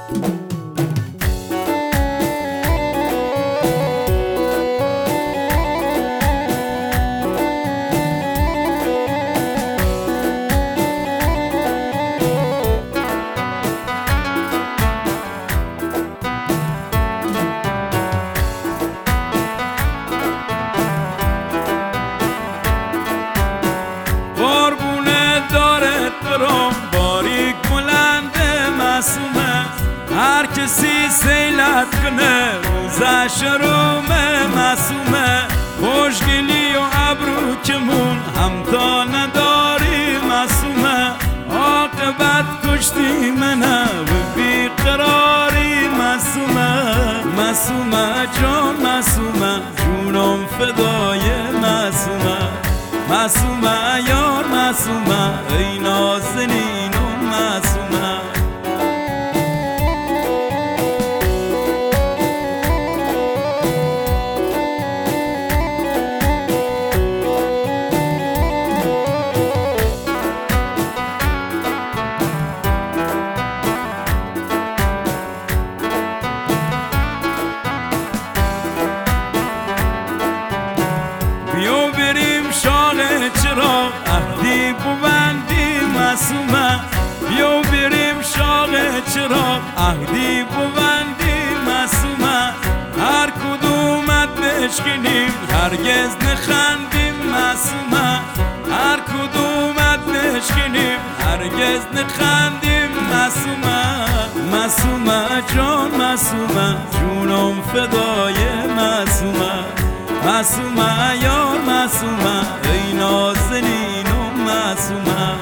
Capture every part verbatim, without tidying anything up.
باریک بلند معصومه، هر کسی سیلت کنه روزش رومه. معصومه خوشگلی و ابرو کمون همتا نداری. معصومه عاقبت کشتی منه و بیقراری. معصومه معصومه جان معصومه، جونم فدای معصومه. معصومه یار معصومه، ای نازنین و معصومه. بیا بریم شاق چراغ عهدی ببندی معصومه. بیا بریم شاق چراغ عهدی ببندی معصومه. هر کدومت بشکنیم هرگز نخندیم معصومه. هر کدومت بشکنیم هرگز نخندیم معصومه. معصومه جان معصومه، جونم فدای معصومه. معصومه یار معصومه، ای نازنین و معصومه.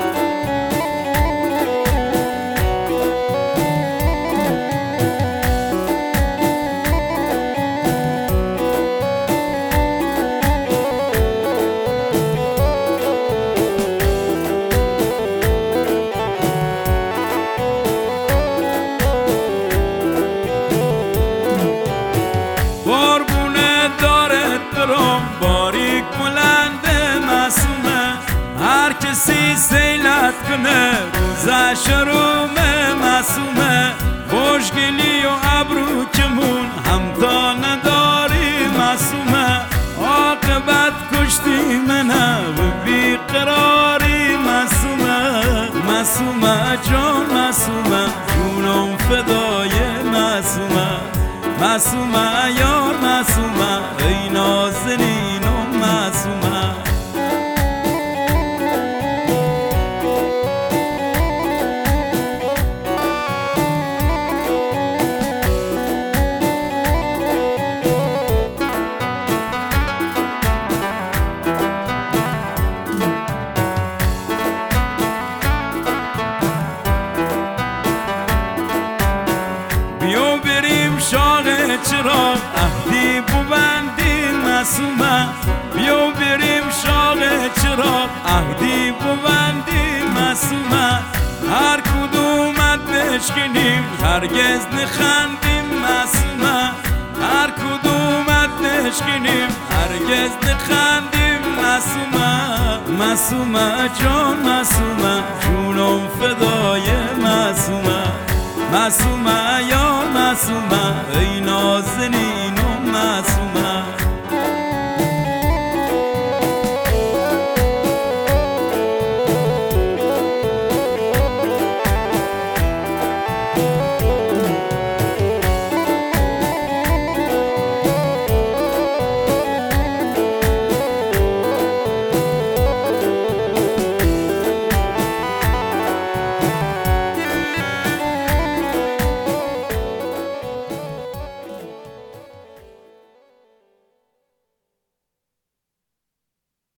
باریک بلند معصومه، هر کسی سیلت کنه روزش رومه. معصومه خوشگلی و ابرو کمون همتا نداری. معصومه عاقبت کشتی منه و بیقراری. معصومه معصومه جان معصومه، جونم فدای معصومه. معصومه یار معصومه، ای نازنین و معصومه. بیا بریم شاق چراغ عهدی ببندی معصومه. بیا بریم شاق چراغ عهدی ببندی معصومه. هر کدومت بشکنیم هرگز نخندیم معصومه. هر کدومت بشکنیم هرگز نخندیم معصومه. معصومه جان معصومه، جونم فدای معصومه. معصومه یار معصومه،